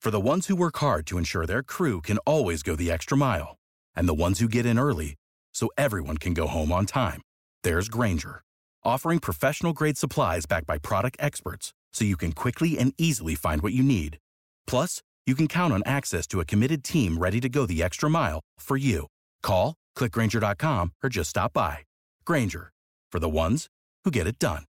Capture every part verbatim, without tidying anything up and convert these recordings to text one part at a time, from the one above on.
For the ones who work hard to ensure their crew can always go the extra mile, and the ones who get in early so everyone can go home on time, there's Grainger, offering professional-grade supplies backed by product experts so you can quickly and easily find what you need. Plus, you can count on access to a committed team ready to go the extra mile for you. Call, click Grainger dot com, or just stop by. Grainger, for the ones who get it done.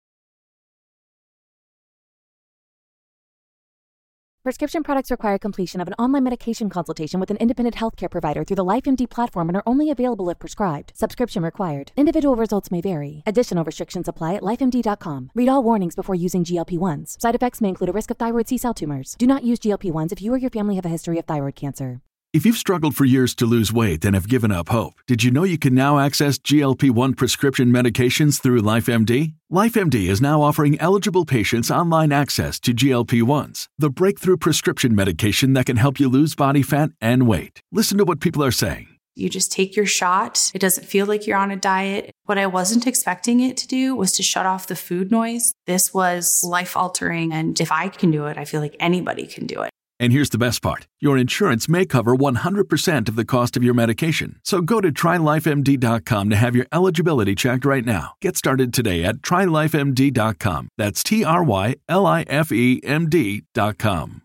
Prescription products require completion of an online medication consultation with an independent healthcare provider through the LifeMD platform and are only available if prescribed. Subscription required. Individual results may vary. Additional restrictions apply at life M D dot com. Read all warnings before using G L P ones. Side effects may include a risk of thyroid C-cell tumors. Do not use G L P ones if you or your family have a history of thyroid cancer. If you've struggled for years to lose weight and have given up hope, did you know you can now access G L P one prescription medications through LifeMD? LifeMD is now offering eligible patients online access to G L P ones, the breakthrough prescription medication that can help you lose body fat and weight. Listen to what people are saying. You just take your shot. It doesn't feel like you're on a diet. What I wasn't expecting it to do was to shut off the food noise. This was life-altering, and if I can do it, I feel like anybody can do it. And here's the best part. Your insurance may cover one hundred percent of the cost of your medication. So go to try life M D dot com to have your eligibility checked right now. Get started today at try life M D dot com. That's T R Y L I F E M D dot com.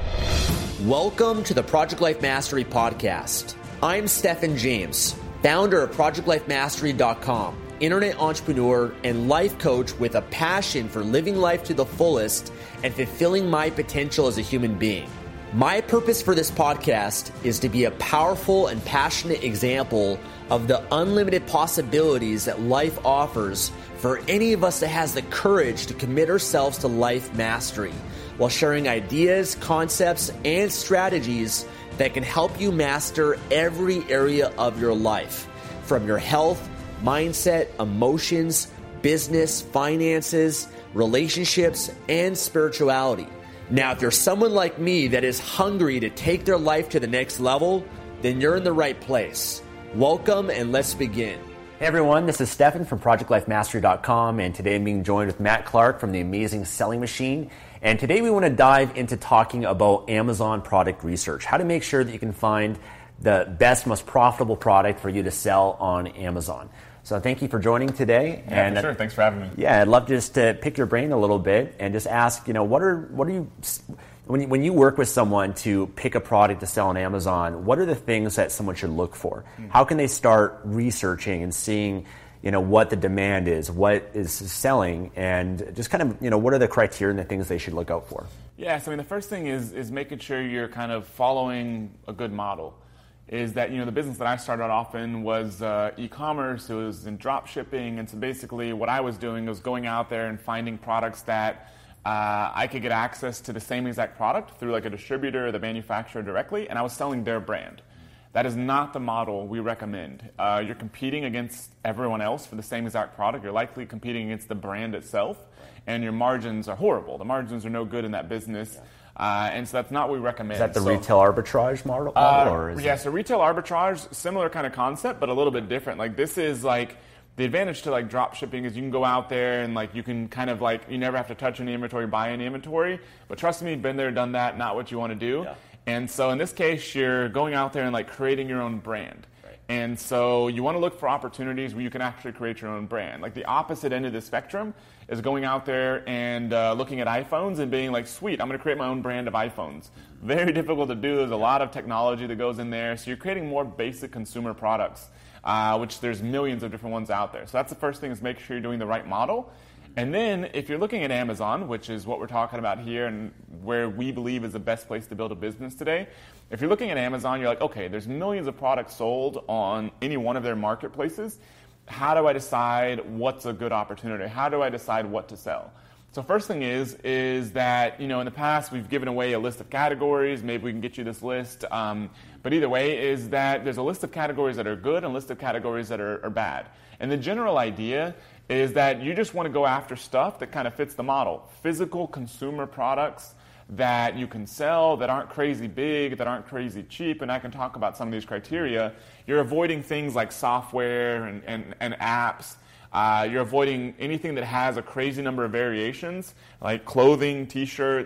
Welcome to the Project Life Mastery Podcast. I'm Stephen James, founder of project life mastery dot com, internet entrepreneur and life coach with a passion for living life to the fullest and fulfilling my potential as a human being. My purpose for this podcast is to be a powerful and passionate example of the unlimited possibilities that life offers for any of us that has the courage to commit ourselves to life mastery, while sharing ideas, concepts, and strategies that can help you master every area of your life, from your health, mindset, emotions, business, finances, relationships, and spirituality. Now, if you're someone like me that is hungry to take their life to the next level, then you're in the right place. Welcome, and let's begin. Hey everyone, this is Stefan from project life mastery dot com, and today I'm being joined with Matt Clark from The Amazing Selling Machine. And today we want to dive into talking about Amazon product research, how to make sure that you can find the best, most profitable product for you to sell on Amazon. So thank you for joining today. Yeah, and for sure. Thanks for having me. Yeah, I'd love just to pick your brain a little bit and just ask, you know, what are what are you when you, when you work with someone to pick a product to sell on Amazon, what are the things that someone should look for? Mm-hmm. How can they start researching and seeing, you know, what the demand is, what is selling, and just kind of, you know, what are the criteria and the things they should look out for? Yeah, so I mean, the first thing is is making sure you're kind of following a good model. Is that, you know, the business that I started off in was uh, e-commerce, it was in drop shipping, and so basically what I was doing was going out there and finding products that uh, I could get access to the same exact product through like a distributor or the manufacturer directly, and I was selling their brand. That is not the model we recommend. Uh, you're competing against everyone else for the same exact product. You're likely competing against the brand itself, and your margins are horrible. The margins are no good in that business. Uh, and so that's not what we recommend. Is that the so, retail arbitrage model? Uh, or is yeah, it... so retail arbitrage, similar kind of concept, but a little bit different. Like this is like, the advantage to like drop shipping is you can go out there and like you can kind of like, you never have to touch any inventory, buy any inventory. But trust me, been there, done that, not what you want to do. Yeah. And so in this case, you're going out there and like creating your own brand. And so you want to look for opportunities where you can actually create your own brand. Like the opposite end of the spectrum is going out there and uh, looking at iPhones and being like, sweet, I'm going to create my own brand of iPhones. Very difficult to do. There's a lot of technology that goes in there. So you're creating more basic consumer products, uh, which there's millions of different ones out there. So that's the first thing, is make sure you're doing the right model. And then if you're looking at Amazon, which is what we're talking about here and where we believe is the best place to build a business today, if you're looking at Amazon, you're like, okay, there's millions of products sold on any one of their marketplaces. How do I decide what's a good opportunity? How do I decide what to sell? So first thing is, is that, you know, in the past we've given away a list of categories. Maybe we can get you this list. Um, but either way is that there's a list of categories that are good and a list of categories that are, are bad. And the general idea is that you just want to go after stuff that kind of fits the model. Physical consumer products that you can sell, that aren't crazy big, that aren't crazy cheap, and I can talk about some of these criteria. You're avoiding things like software and, and, and apps. Uh, you're avoiding anything that has a crazy number of variations, like clothing, t-shirts,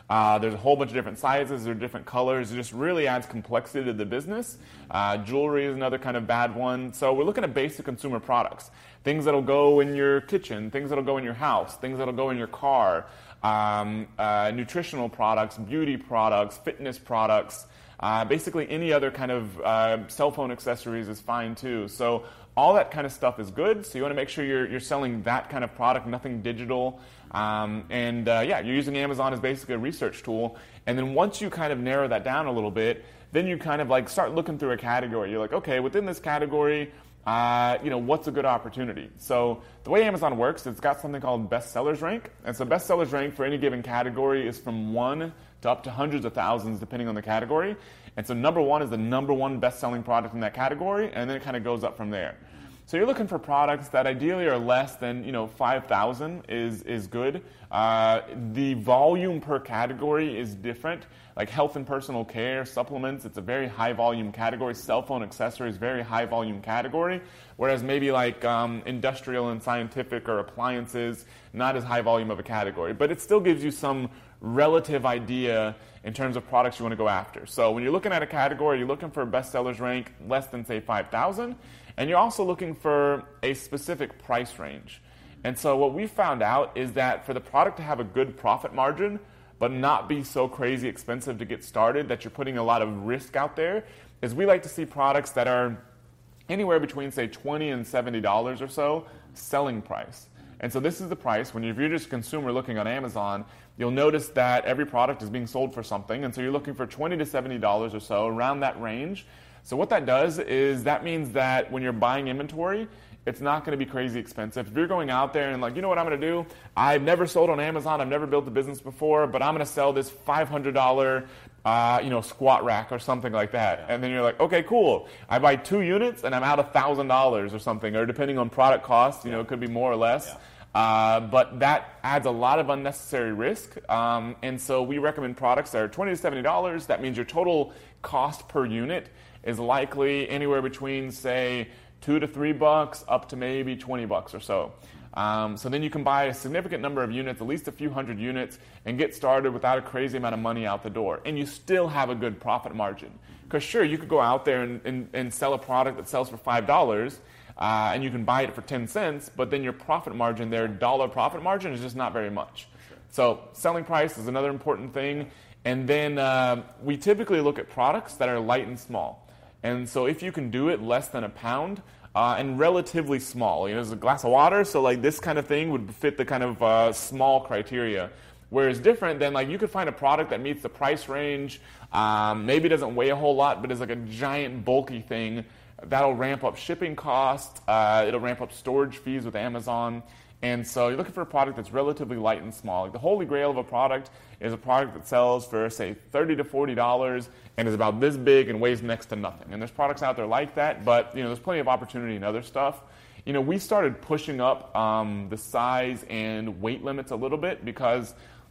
Uh, there's a whole bunch of different sizes, there are different colors. It just really adds complexity to the business. Uh, jewelry is another kind of bad one. So we're looking at basic consumer products. Things that'll go in your kitchen, things that'll go in your house, things that'll go in your car, um, uh, nutritional products, beauty products, fitness products. Uh, basically any other kind of uh, cell phone accessories is fine too. So all that kind of stuff is good. So you want to make sure you're, you're selling that kind of product, nothing digital. Um, and uh, yeah, you're using Amazon as basically a research tool. And then once you kind of narrow that down a little bit, then you kind of like start looking through a category. You're like, okay, within this category, uh, you know, what's a good opportunity? So the way Amazon works, it's got something called bestsellers rank. And so bestsellers rank for any given category is from one to up to hundreds of thousands depending on the category. And so number one is the number one best-selling product in that category, and then it kind of goes up from there. So you're looking for products that ideally are less than, you know, five thousand is, is good. Uh, the volume per category is different. Like health and personal care, supplements, it's a very high volume category. Cell phone accessories, very high volume category. Whereas maybe like um, industrial and scientific or appliances, not as high volume of a category. But it still gives you some relative idea in terms of products you want to go after. So when you're looking at a category, you're looking for a bestsellers rank less than, say, five thousand. And you're also looking for a specific price range. And so what we found out is that for the product to have a good profit margin, but not be so crazy expensive to get started that you're putting a lot of risk out there, is we like to see products that are anywhere between, say, twenty dollars and seventy dollars or so selling price. And so this is the price. When you're just a consumer looking on Amazon, you'll notice that every product is being sold for something. And so you're looking for twenty to seventy dollars or so, around that range. So what that does is that means that when you're buying inventory, it's not going to be crazy expensive. If you're going out there and like, you know what I'm going to do? I've never sold on Amazon. I've never built a business before, but I'm going to sell this five hundred dollars uh, you know, squat rack or something like that. Yeah. And then you're like, okay, cool. I buy two units and I'm out one thousand dollars or something, or depending on product cost, you yeah. know, it could be more or less. Yeah. Uh, but that adds a lot of unnecessary risk. Um, and so we recommend products that are twenty to seventy dollars. That means your total cost per unit is likely anywhere between, say, two to three bucks up to maybe twenty bucks or so. Um, so then you can buy a significant number of units, at least a few hundred units, and get started without a crazy amount of money out the door. And you still have a good profit margin. Because sure, you could go out there and, and, and sell a product that sells for five dollars, uh, and you can buy it for ten cents, but then your profit margin, their dollar profit margin, is just not very much. So selling price is another important thing. And then uh, we typically look at products that are light and small. And so if you can do it less than a pound uh, and relatively small, you know, there's a glass of water, so like this kind of thing would fit the kind of uh, small criteria. Whereas different than like you could find a product that meets the price range, um, maybe doesn't weigh a whole lot, but is like a giant bulky thing. That'll ramp up shipping costs, uh, it'll ramp up storage fees with Amazon. And so you're looking for a product that's relatively light and small. Like the holy grail of a product is a product that sells for, say, thirty to forty dollars and is about this big and weighs next to nothing. And there's products out there like that, but you know, there's plenty of opportunity in other stuff. You know, we started pushing up um, the size and weight limits a little bit because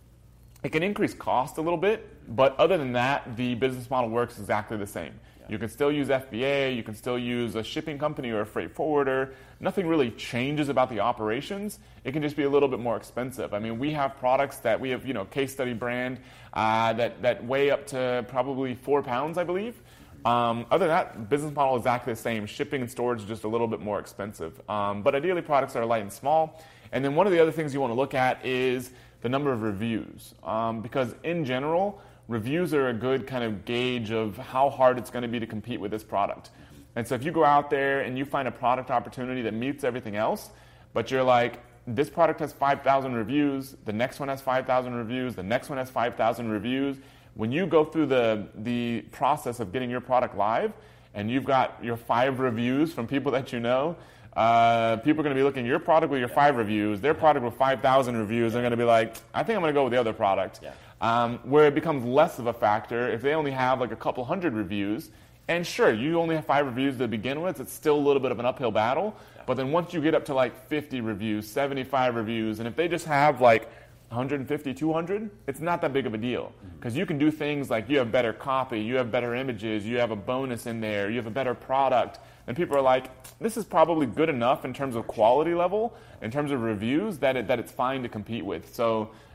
it can increase cost a little bit, but other than that, the business model works exactly the same. You can still use F B A, you can still use a shipping company or a freight forwarder. Nothing really changes about the operations. It can just be a little bit more expensive. I mean, we have products that we have, you know, case study brand uh, that, that weigh up to probably four pounds, I believe. Um, other than that, business model is exactly the same. Shipping and storage is just a little bit more expensive. Um, but ideally, products that are light and small. And then one of the other things you want to look at is the number of reviews. Um, because in general, reviews are a good kind of gauge of how hard it's going to be to compete with this product. And so if you go out there and you find a product opportunity that meets everything else, but you're like, this product has five thousand reviews, the next one has five thousand reviews, the next one has five thousand reviews. When you go through the, the process of getting your product live and you've got your five reviews from people that you know, uh, people are going to be looking at your product with your five reviews, their product with five thousand reviews, they're going to be like, I think I'm going to go with the other product. Yeah. Um, where it becomes less of a factor if they only have like a couple hundred reviews. And sure, you only have five reviews to begin with, it's still a little bit of an uphill battle. Yeah. But then once you get up to like fifty reviews, seventy-five reviews, and if they just have like one hundred fifty, two hundred, it's not that big of a deal. Because mm-hmm. you can do things like you have better copy, you have better images, you have a bonus in there, you have a better product. And people are like, this is probably good enough in terms of quality level, in terms of reviews, that it, that it's fine to compete with. So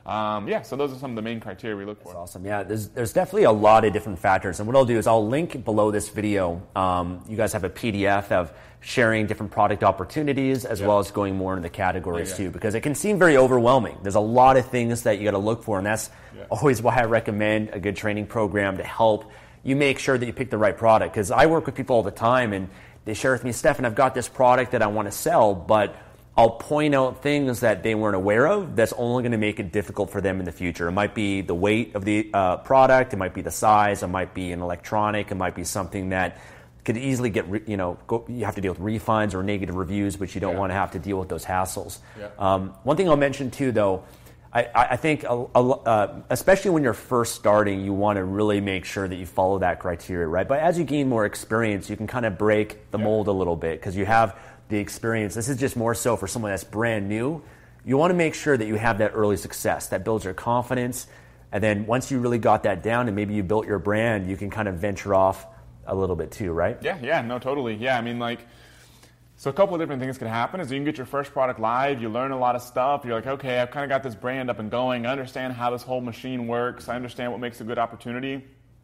Um, yeah, so those are some of the main criteria we look for. That's awesome. Yeah, there's there's definitely a lot of different factors. And what I'll do is I'll link below this video. Um, you guys have a P D F of sharing different product opportunities as yeah. well as going more into the categories yeah, yeah. too, because it can seem very overwhelming. There's a lot of things that you got to look for, and that's yeah. always why I recommend a good training program to help you make sure that you pick the right product. Because I work with people all the time, and they share with me, Stefan, I've got this product that I want to sell, but I'll point out things that they weren't aware of that's only going to make it difficult for them in the future. It might be the weight of the uh, product, it might be the size, it might be an electronic, it might be something that could easily get, re- you know, go, you have to deal with refunds or negative reviews, which you don't yeah. want to have to deal with those hassles. Yeah. Um, one thing I'll mention too, though, I, I think a, a, uh, especially when you're first starting, you want to really make sure that you follow that criteria, right? But as you gain more experience, you can kind of break the yeah. mold a little bit because you have the experience. This is just more so for someone that's brand new. You want to make sure that you have that early success that builds your confidence, and then once you really got that down and maybe you built your brand, you can kind of venture off a little bit too, right? Yeah, yeah, no, totally. Yeah, I mean, like, so a couple of different things can happen is you can get your first product live, you learn a lot of stuff, you're like, okay, I've kind of got this brand up and going, I understand how this whole machine works, I understand what makes a good opportunity.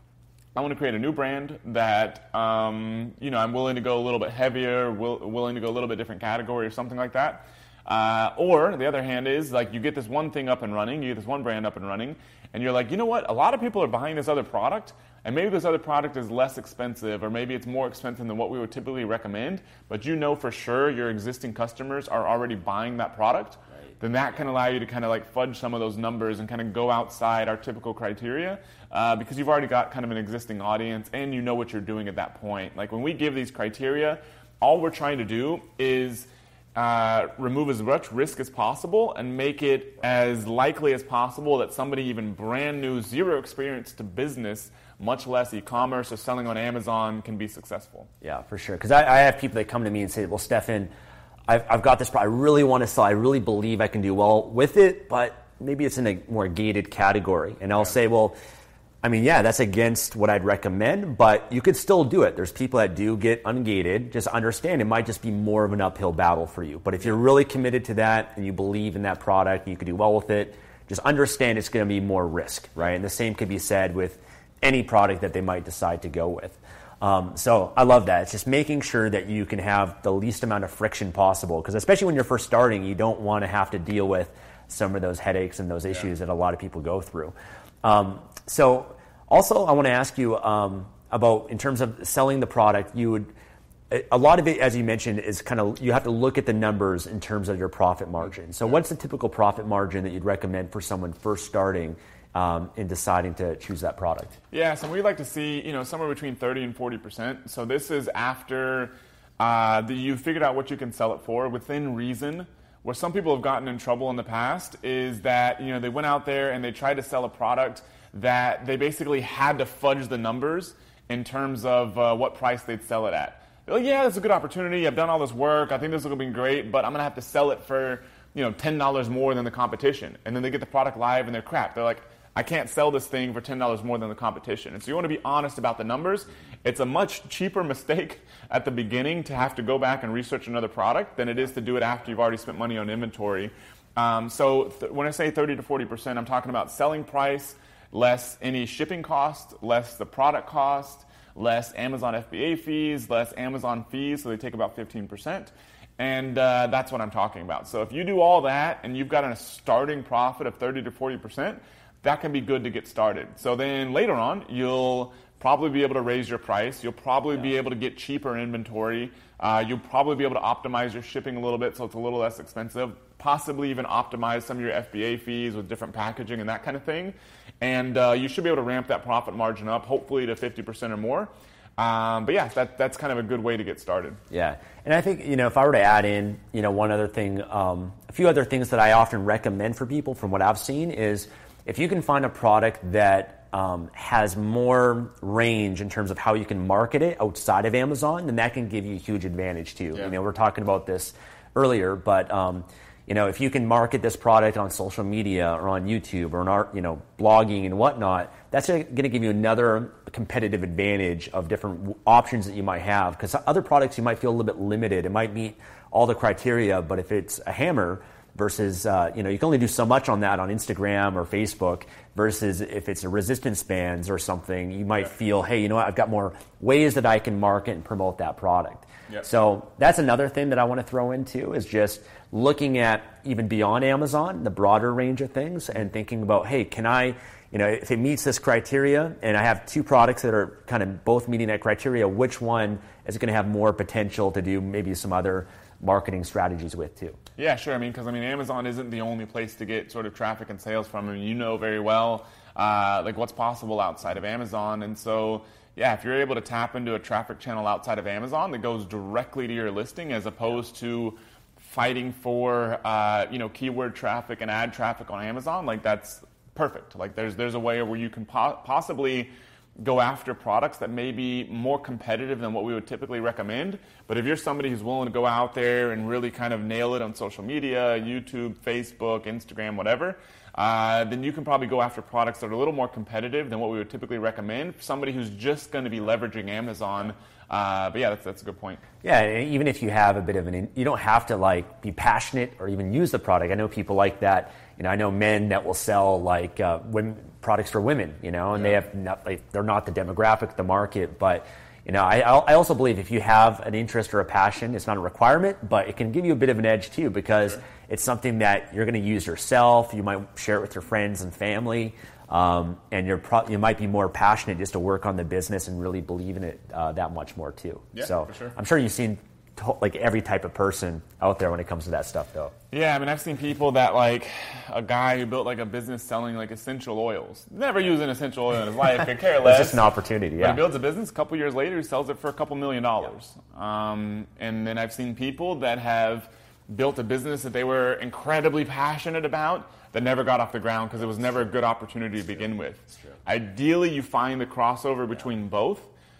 I want to create a new brand that, um, you know, I'm willing to go a little bit heavier, will, willing to go a little bit different category or something like that. Uh, or the other hand is, like, you get this one thing up and running, you get this one brand up and running, and you're like, you know what, a lot of people are buying this other product, and maybe this other product is less expensive, or maybe it's more expensive than what we would typically recommend, but you know for sure your existing customers are already buying that product. Right. Then that can allow you to kind of like fudge some of those numbers and kind of go outside our typical criteria uh, because you've already got kind of an existing audience and you know what you're doing at that point. Like when we give these criteria, all we're trying to do is Uh, remove as much risk as possible and make it as likely as possible that somebody even brand new, zero experience to business, much less e-commerce or selling on Amazon, can be successful. Yeah, for sure. Because I, I have people that come to me and say, well, Stefan, I've, I've got this product. I really want to sell. I really believe I can do well with it, but maybe it's in a more gated category. And I'll yeah. say, well, I mean, yeah, that's against what I'd recommend, but you could still do it. There's people that do get ungated. Just understand it might just be more of an uphill battle for you. But if you're really committed to that and you believe in that product and you could do well with it, just understand it's going to be more risk, right? And the same could be said with any product that they might decide to go with. Um, so I love that. It's just making sure that you can have the least amount of friction possible, because especially when you're first starting, you don't want to have to deal with some of those headaches and those issues yeah. that a lot of people go through. Um, so also, I want to ask you um, about, in terms of selling the product, you would, a lot of it, as you mentioned, is kind of, you have to look at the numbers in terms of your profit margin. So what's the typical profit margin that you'd recommend for someone first starting um, in deciding to choose that product? Yeah, so we like to see, you know, somewhere between thirty and forty percent. So this is after uh, the, you've figured out what you can sell it for within reason. Where some people have gotten in trouble in the past is that, you know, they went out there and they tried to sell a product that they basically had to fudge the numbers in terms of uh, what price they'd sell it at. They're like, yeah, that's a good opportunity. I've done all this work. I think this is going to be great, but I'm going to have to sell it for, you know, ten dollars more than the competition. And then they get the product live and they're crap. They're like, I can't sell this thing for ten dollars more than the competition. And so you want to be honest about the numbers. It's a much cheaper mistake at the beginning to have to go back and research another product than it is to do it after you've already spent money on inventory. Um, so th- when I say thirty to forty percent, I'm talking about selling price, less any shipping cost, less the product cost, less Amazon F B A fees, less Amazon fees, so they take about fifteen percent. And uh, that's what I'm talking about. So if you do all that and you've got a starting profit of thirty to forty percent, that can be good to get started. So then later on, you'll probably be able to raise your price. You'll probably yeah. be able to get cheaper inventory. Uh, you'll probably be able to optimize your shipping a little bit so it's a little less expensive. Possibly even optimize some of your F B A fees with different packaging and that kind of thing. And uh, you should be able to ramp that profit margin up, hopefully to fifty percent or more. Um, but yeah, that, that's kind of a good way to get started. Yeah, and I think, you know, if I were to add in, you know, one other thing, um, a few other things that I often recommend for people from what I've seen is if you can find a product that um, has more range in terms of how you can market it outside of Amazon, then that can give you a huge advantage too. Yeah. You know, we're talking about this earlier, but um, you know, if you can market this product on social media or on YouTube or on art, you know, blogging and whatnot, that's going to give you another competitive advantage of different w- options that you might have. Because other products you might feel a little bit limited. It might meet all the criteria, but if it's a hammer, versus, uh, you know, you can only do so much on that on Instagram or Facebook versus if it's a resistance bands or something, you might yeah. feel, hey, you know what, I've got more ways that I can market and promote that product. Yep. So that's another thing that I want to throw into is just looking at even beyond Amazon, the broader range of things and thinking about, hey, can I, you know, if it meets this criteria and I have two products that are kind of both meeting that criteria, which one is going to have more potential to do maybe some other marketing strategies with too? Yeah, sure. I mean, because I mean, Amazon isn't the only place to get sort of traffic and sales from. I mean, you know very well, uh, like what's possible outside of Amazon. And so, yeah, if you're able to tap into a traffic channel outside of Amazon that goes directly to your listing as opposed to fighting for, uh, you know, keyword traffic and ad traffic on Amazon, like that's perfect. Like there's there's a way where you can po- possibly go after products that may be more competitive than what we would typically recommend. But if you're somebody who's willing to go out there and really kind of nail it on social media, YouTube, Facebook, Instagram, whatever, uh, then you can probably go after products that are a little more competitive than what we would typically recommend for somebody who's just going to be leveraging Amazon. Uh, but yeah, that's that's a good point. Yeah, even if you have a bit of an, you don't have to like be passionate or even use the product. I know people like that. You know, I know men that will sell like uh, women, products for women. You know, and yeah. they have not, like, they're not the demographic of the market. But you know, I I also believe if you have an interest or a passion, it's not a requirement, but it can give you a bit of an edge too because sure. it's something that you're going to use yourself. You might share it with your friends and family. Um, and you're pro- you might be more passionate just to work on the business and really believe in it uh, that much more too. Yeah, so for sure. I'm sure you've seen to- like every type of person out there when it comes to that stuff, though. Yeah, I mean, I've seen people that like a guy who built like a business selling like essential oils. Never used an essential oil in his life. Could care less. It's just an opportunity. Yeah. But he builds a business. A couple years later, he sells it for a couple million dollars. Yeah. Um, and then I've seen people that have built a business that they were incredibly passionate about that never got off the ground because it was never a good opportunity to begin with. Ideally, you find the crossover between both,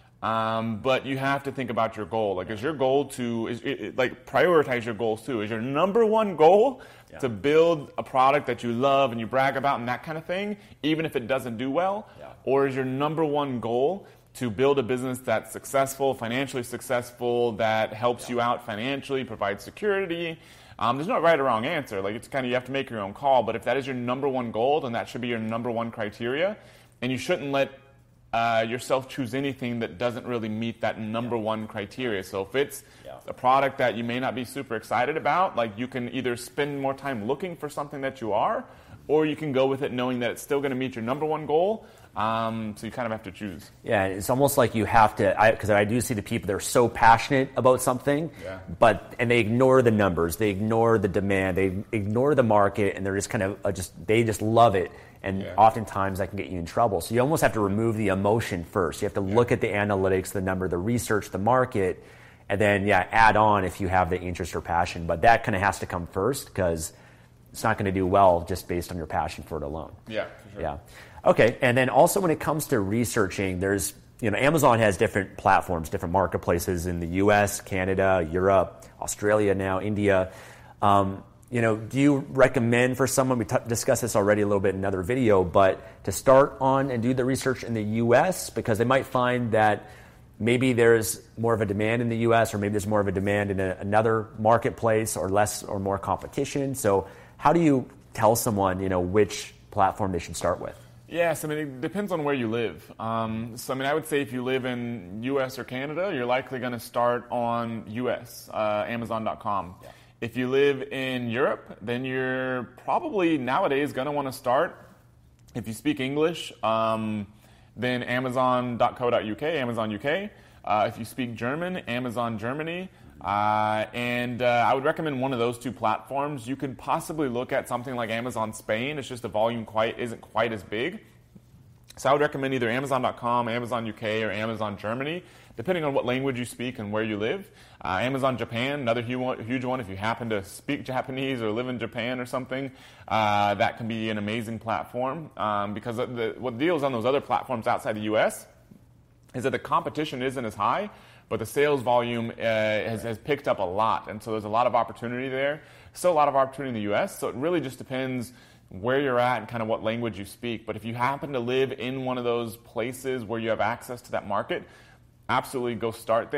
um, but you have to think about your goal. Like, is your goal to, is, it, like, prioritize your goals too. Is your number one goal yeah. to build a product that you love and you brag about and that kind of thing, even if it doesn't do well? Yeah. Or is your number one goal to build a business that's successful, financially successful, that helps yeah. you out financially, provides security? Um, there's no right or wrong answer. Like, it's kind of, you have to make your own call. But if that is your number one goal, then that should be your number one criteria. And you shouldn't let uh, yourself choose anything that doesn't really meet that number one criteria. So if it's yeah. a product that you may not be super excited about, like, you can either spend more time looking for something that you are, or you can go with it knowing that it's still going to meet your number one goal. Um, so you kind of have to choose. Yeah, it's almost like you have to, because I, I do see the people that are so passionate about something, yeah. but and they ignore the numbers, they ignore the demand, they ignore the market, and they're just kind of uh, just they just love it, and yeah. oftentimes that can get you in trouble. So you almost have to remove the emotion first. You have to yeah. look at the analytics, the number, the research, the market, and then yeah, add on if you have the interest or passion. But that kind of has to come first because it's not going to do well just based on your passion for it alone. Yeah, for sure. Yeah. Okay, and then also when it comes to researching, there's, you know, Amazon has different platforms, different marketplaces in the U S, Canada, Europe, Australia now, India. Um, you know, do you recommend for someone, we t- discussed this already a little bit in another video, but to start on and do the research in the U S because they might find that maybe there's more of a demand in the U S or maybe there's more of a demand in a, another marketplace or less or more competition. So how do you tell someone, you know, which platform they should start with? Yes, I mean, it depends on where you live. Um, so, I mean, I would say if you live in U S or Canada, you're likely going to start on U S, uh, Amazon dot com. Yeah. If you live in Europe, then you're probably nowadays going to want to start, if you speak English, um, then Amazon dot co dot U K, Amazon U K. Uh, if you speak German, Amazon Germany. Uh, and uh, I would recommend one of those two platforms. You could possibly look at something like Amazon Spain. It's just the volume quite isn't quite as big. So I would recommend either Amazon dot com, Amazon U K, or Amazon Germany, depending on what language you speak and where you live. Uh, Amazon Japan, another huge one. If you happen to speak Japanese or live in Japan or something, uh, that can be an amazing platform. Um, because the, what deals on those other platforms outside the U S is that the competition isn't as high, but the sales volume uh, has, has picked up a lot. And so there's a lot of opportunity there. Still a lot of opportunity in the U S, so it really just depends where you're at and kind of what language you speak. But if you happen to live in one of those places where you have access to that market, absolutely go start there.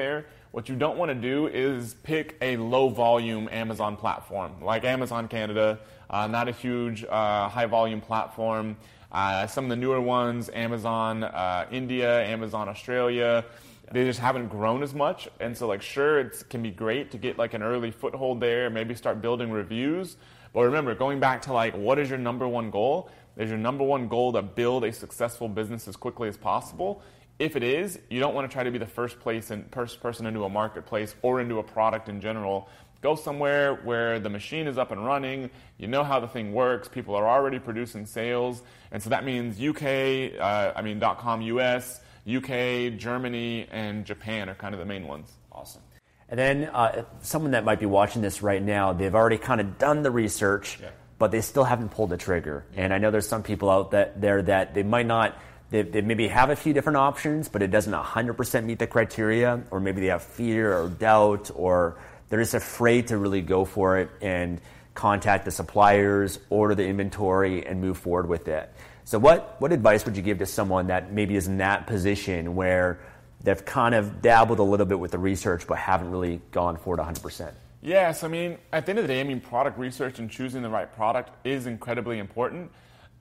What you don't want to do is pick a low volume Amazon platform, like Amazon Canada, uh, not a huge uh, high volume platform. Uh, some of the newer ones, Amazon uh, India, Amazon Australia, they just haven't grown as much. And so like, sure, it can be great to get like an early foothold there, maybe start building reviews. But remember, going back to like, what is your number one goal? Is your number one goal to build a successful business as quickly as possible? If it is, you don't want to try to be the first place and first person into a marketplace or into a product in general. Go somewhere where the machine is up and running, you know how the thing works, people are already producing sales, and so that means U K, uh, I mean .com U S, U K, Germany, and Japan are kind of the main ones. Awesome. And then uh, someone that might be watching this right now, they've already kind of done the research, yeah. but they still haven't pulled the trigger. Yeah. And I know there's some people out that, there that they might not, they, they maybe have a few different options, but it doesn't one hundred percent meet the criteria, or maybe they have fear or doubt, or they're just afraid to really go for it and contact the suppliers, order the inventory, and move forward with it. So what, what advice would you give to someone that maybe is in that position where they've kind of dabbled a little bit with the research but haven't really gone for it one hundred percent? Yes, I mean, at the end of the day, I mean, product research and choosing the right product is incredibly important.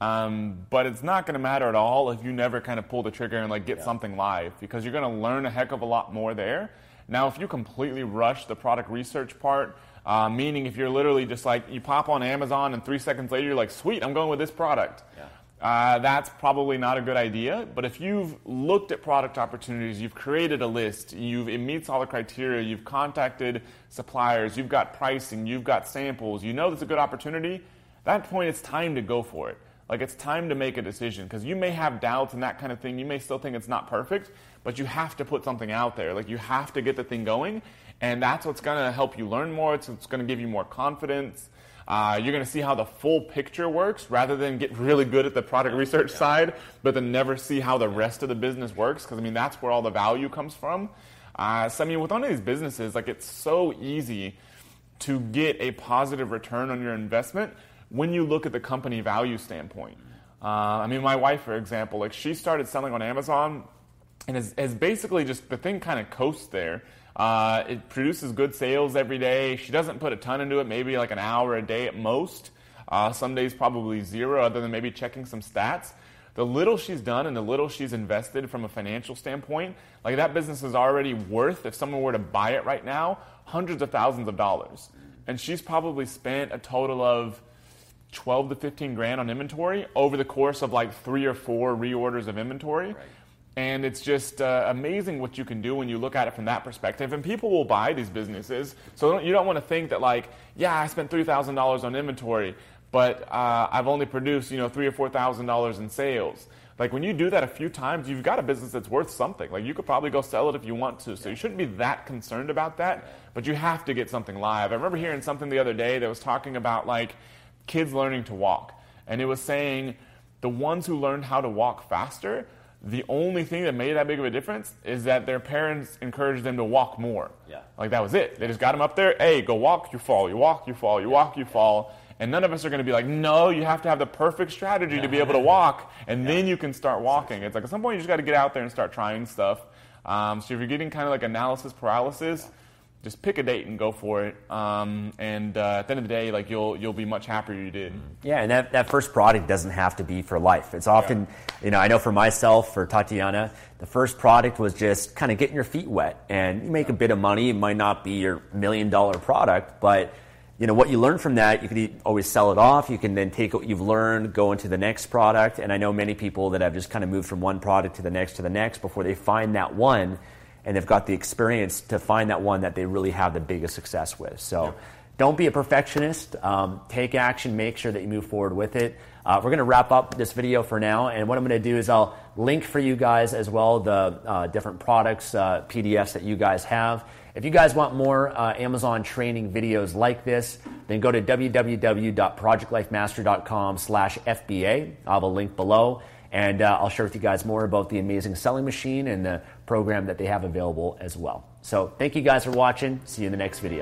Um, but it's not going to matter at all if you never kind of pull the trigger and like get yeah. something live, because you're going to learn a heck of a lot more there. Now, if you completely rush the product research part, uh, meaning if you're literally just like, you pop on Amazon and three seconds later you're like, sweet, I'm going with this product. Yeah. Uh, that's probably not a good idea. But if you've looked at product opportunities, you've created a list, you've, it meets all the criteria, you've contacted suppliers, you've got pricing, you've got samples, you know there's a good opportunity, at that point it's time to go for it. Like, it's time to make a decision, because you may have doubts and that kind of thing. You may still think it's not perfect, but you have to put something out there. Like, you have to get the thing going, and that's what's going to help you learn more. It's, it's going to give you more confidence. Uh, you're going to see how the full picture works, rather than get really good at the product research yeah. side, but then never see how the rest of the business works, because, I mean, that's where all the value comes from. Uh, so, I mean, with one of these businesses, like, it's so easy to get a positive return on your investment when you look at the company value standpoint. Uh, I mean, my wife, for example, like, she started selling on Amazon, and is, is basically just, the thing kind of coasts there. Uh, it produces good sales every day. She doesn't put a ton into it, maybe like an hour a day at most. Uh, some days probably zero, other than maybe checking some stats. The little she's done and the little she's invested from a financial standpoint, like, that business is already worth, if someone were to buy it right now, hundreds of thousands of dollars. And she's probably spent a total of twelve to fifteen grand on inventory over the course of like three or four reorders of inventory. Right. And it's just uh, amazing what you can do when you look at it from that perspective. And people will buy these businesses. So don't, you don't want to think that like, yeah, I spent three thousand dollars on inventory, but uh, I've only produced, you know, three or four thousand dollars in sales. Like, when you do that a few times, you've got a business that's worth something. Like, you could probably go sell it if you want to. So you shouldn't be that concerned about that, but you have to get something live. I remember hearing something the other day that was talking about like kids learning to walk. And it was saying the ones who learned how to walk faster, the only thing that made that big of a difference is that their parents encouraged them to walk more. Yeah. Like, that was it. They just got them up there, hey, go walk, you fall, you walk, you fall, you walk, you fall. And none of us are going to be like, no, you have to have the perfect strategy yeah. to be able to walk, and yeah. then you can start walking. It's like, at some point you just got to get out there and start trying stuff. Um, so if you're getting kind of like analysis paralysis, just pick a date and go for it. Um, and uh, at the end of the day, like, you'll you'll be much happier you did. Yeah, and that, that first product doesn't have to be for life. It's often, yeah. you know, I know for myself, for Tatiana, the first product was just kind of getting your feet wet. And you make a bit of money. It might not be your million dollar product, but you know, what you learn from that, you can always sell it off. You can then take what you've learned, go into the next product. And I know many people that have just kind of moved from one product to the next to the next before they find that one, and they've got the experience to find that one that they really have the biggest success with. So yeah. don't be a perfectionist. Um, take action. Make sure that you move forward with it. Uh, we're going to wrap up this video for now. And what I'm going to do is I'll link for you guys as well the uh, different products, uh, P D Fs that you guys have. If you guys want more uh, Amazon training videos like this, then go to w w w dot project life mastery dot com slash F B A. I'll have a link below, and uh, I'll share with you guys more about the amazing selling machine and the program that they have available as well. So thank you guys for watching. See you in the next video.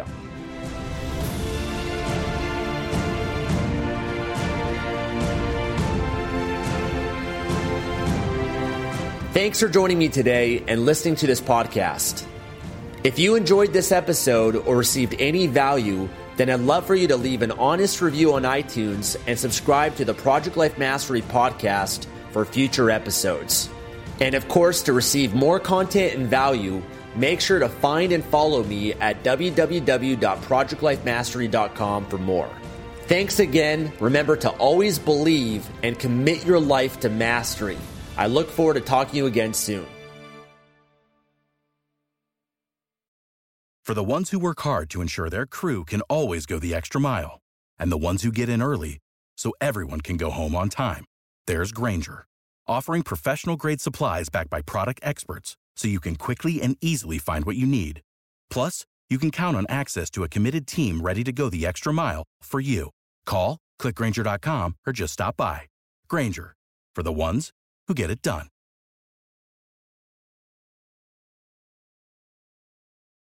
Thanks for joining me today and listening to this podcast. If you enjoyed this episode or received any value, then I'd love for you to leave an honest review on iTunes and subscribe to the Project Life Mastery podcast for future episodes. And of course, to receive more content and value, make sure to find and follow me at w w w dot project life mastery dot com for more. Thanks again. Remember to always believe and commit your life to mastery. I look forward to talking to you again soon. For the ones who work hard to ensure their crew can always go the extra mile, and the ones who get in early so everyone can go home on time, there's Grainger, offering professional-grade supplies backed by product experts so you can quickly and easily find what you need. Plus, you can count on access to a committed team ready to go the extra mile for you. Call, click Grainger dot com, or just stop by. Grainger, for the ones who get it done.